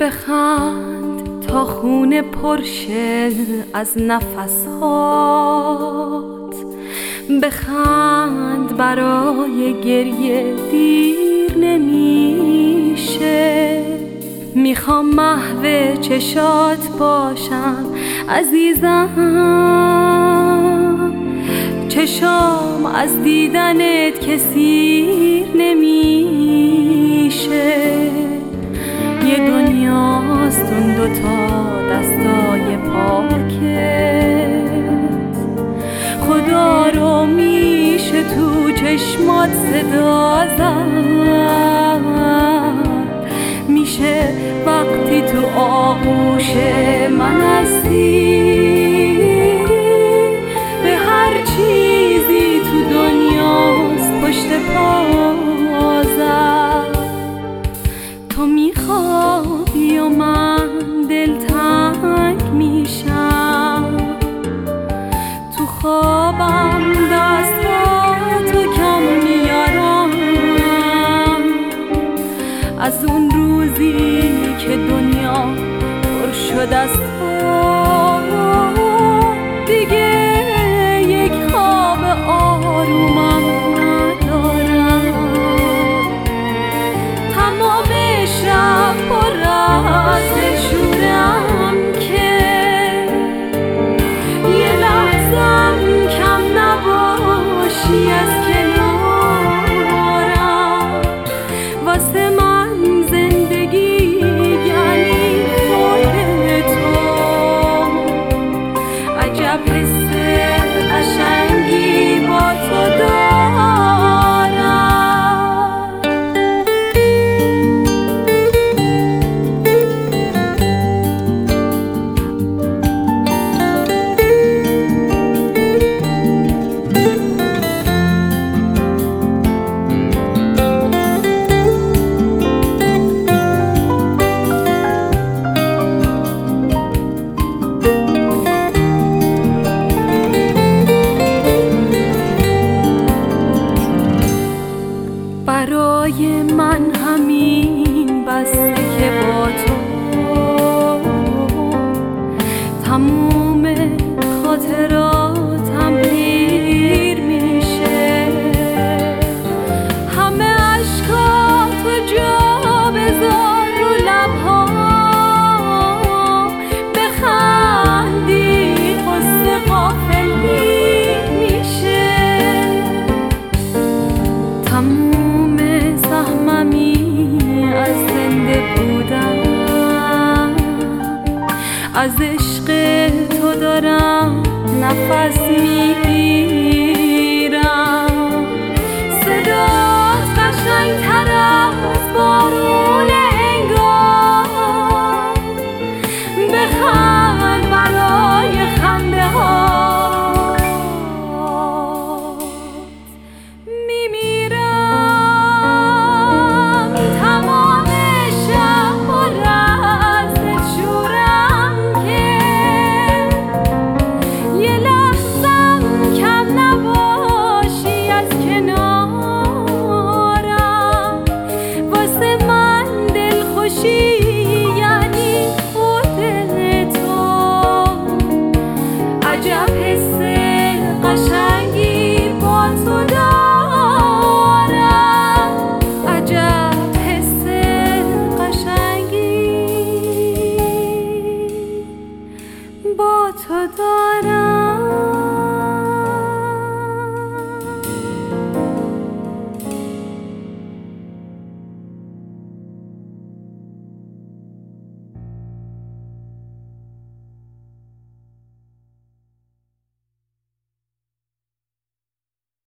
بخند تا خون پرشه از نفسات، بخند برای گریه دیر نمیشه. میخوام محو چشات باشم عزیزم، چشام از دیدنت که سیر نمیشه. یه دنیاست اون دوتا دستای پاکت، خدا رو میشه تو چشمات صدا زد، میشه وقتی تو آغوش من هستی به هر چیزی تو دنیاست پشت پا زد. تو میخوابی و من دلتنگ میشم، تو خوابم دستاتو کم میارم، از اون روزی که دنیا پر شد از